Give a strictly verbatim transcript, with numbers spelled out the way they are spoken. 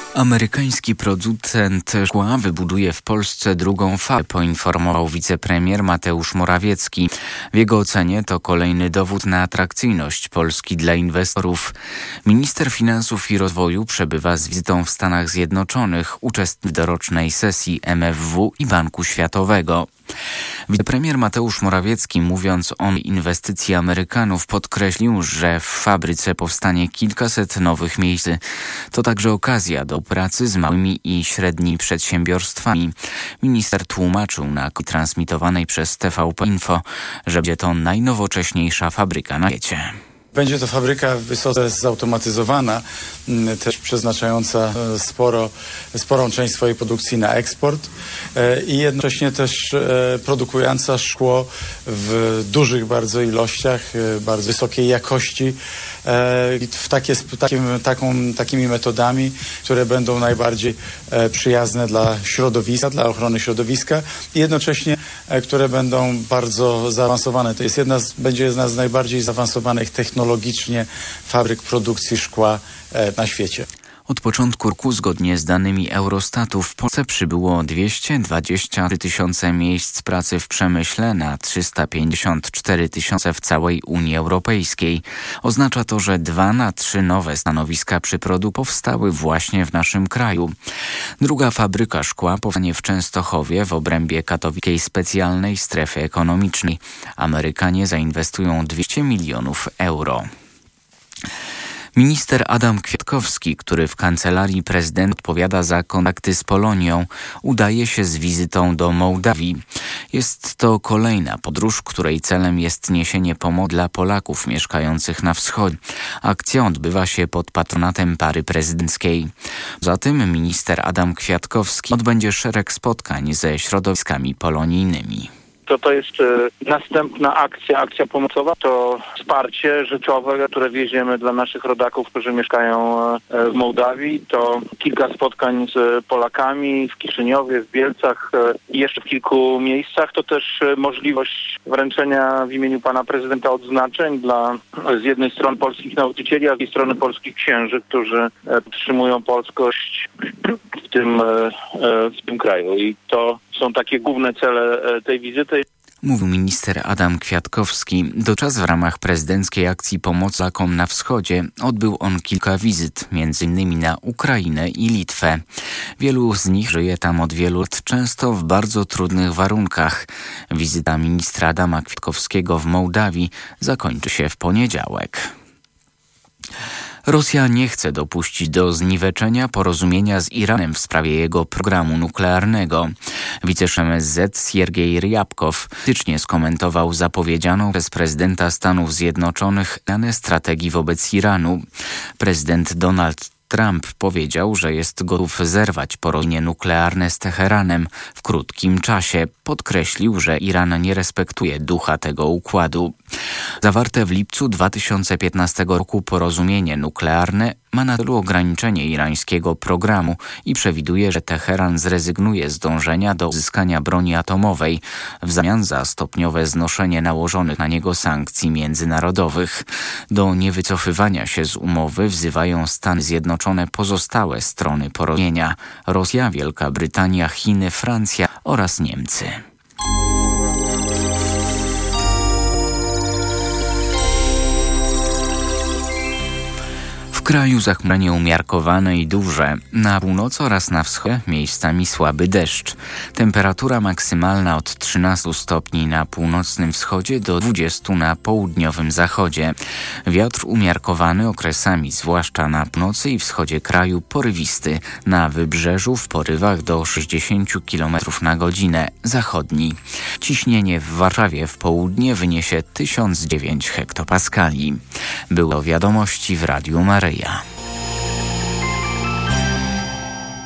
Amerykański producent szkła wybuduje w Polsce drugą fabrykę, poinformował wicepremier Mateusz Morawiecki. W jego ocenie to kolejny dowód na atrakcyjność Polski dla inwestorów. Minister Finansów i Rozwoju przebywa z wizytą w Stanach Zjednoczonych, uczestniczy w dorocznej sesji M F W i Banku Światowego. Wicepremier Mateusz Morawiecki, mówiąc o inwestycji Amerykanów, podkreślił, że w fabryce powstanie kilkaset nowych miejsc. To także okazja do pracy z małymi i średnimi przedsiębiorstwami. Minister tłumaczył na transmitowanej przez T V P Info, że będzie to najnowocześniejsza fabryka na świecie. Będzie to fabryka wysoce zautomatyzowana, też przeznaczająca sporo, sporą część swojej produkcji na eksport i jednocześnie też produkująca szkło w dużych bardzo ilościach, bardzo wysokiej jakości, w takie, takim, taką, takimi metodami, które będą najbardziej przyjazne dla środowiska, dla ochrony środowiska i jednocześnie, które będą bardzo zaawansowane. To jest jedna z, będzie jedna z najbardziej zaawansowanych technologicznie fabryk produkcji szkła na świecie. Od początku roku, zgodnie z danymi Eurostatu, w Polsce przybyło dwieście dwadzieścia trzy tysiące miejsc pracy w przemyśle na trzysta pięćdziesiąt cztery tysiące w całej Unii Europejskiej. Oznacza to, że dwa na trzy nowe stanowiska przy produkcji powstały właśnie w naszym kraju. Druga fabryka szkła powstanie w Częstochowie w obrębie katowickiej specjalnej strefy ekonomicznej. Amerykanie zainwestują dwieście milionów euro. Minister Adam Kwiatkowski, który w kancelarii prezydenta odpowiada za kontakty z Polonią, udaje się z wizytą do Mołdawii. Jest to kolejna podróż, której celem jest niesienie pomocy dla Polaków mieszkających na wschodzie. Akcja odbywa się pod patronatem pary prezydenckiej. Poza tym minister Adam Kwiatkowski odbędzie szereg spotkań ze środowiskami polonijnymi. To, to jest e, następna akcja, akcja pomocowa, to wsparcie rzeczowe, które wieziemy dla naszych rodaków, którzy mieszkają e, w Mołdawii. To kilka spotkań z Polakami w Kiszyniowie, w Bielcach e, i jeszcze w kilku miejscach. To też e, możliwość wręczenia w imieniu pana prezydenta odznaczeń dla z jednej strony polskich nauczycieli, a z drugiej strony polskich księży, którzy e, podtrzymują polskość w tym, e, e, w tym kraju. I to są takie główne cele e, tej wizyty. Mówił minister Adam Kwiatkowski. Doczas w ramach prezydenckiej akcji pomocy Polakom na wschodzie odbył on kilka wizyt, między innymi na Ukrainę i Litwę. Wielu z nich żyje tam od wielu lat, często w bardzo trudnych warunkach. Wizyta ministra Adama Kwiatkowskiego w Mołdawii zakończy się w poniedziałek. Rosja nie chce dopuścić do zniweczenia porozumienia z Iranem w sprawie jego programu nuklearnego. Wiceszef M S Z Siergiej Ryabkow krytycznie skomentował zapowiedzianą przez prezydenta Stanów Zjednoczonych zmianę strategii wobec Iranu. Prezydent Donald Trump powiedział, że jest gotów zerwać porozumienie nuklearne z Teheranem w krótkim czasie. Podkreślił, że Iran nie respektuje ducha tego układu. Zawarte w lipcu dwa tysiące piętnastego roku porozumienie nuklearne ma na celu ograniczenie irańskiego programu i przewiduje, że Teheran zrezygnuje z dążenia do uzyskania broni atomowej w zamian za stopniowe znoszenie nałożonych na niego sankcji międzynarodowych. Do niewycofywania się z umowy wzywają Stany Zjednoczone pozostałe strony porozumienia: Rosja, Wielka Brytania, Chiny, Francja oraz Niemcy. W kraju zachmurzenie umiarkowane i duże. Na północy oraz na wschodzie miejscami słaby deszcz. Temperatura maksymalna od trzynastu stopni na północnym wschodzie do dwudziestu na południowym zachodzie. Wiatr umiarkowany okresami, zwłaszcza na północy i wschodzie kraju, porywisty. Na wybrzeżu w porywach do sześćdziesięciu kilometrów na godzinę. Zachodni. Ciśnienie w Warszawie w południe wyniesie tysiąc dziewięć hektopaskali. Było wiadomości w Radiu Maryja.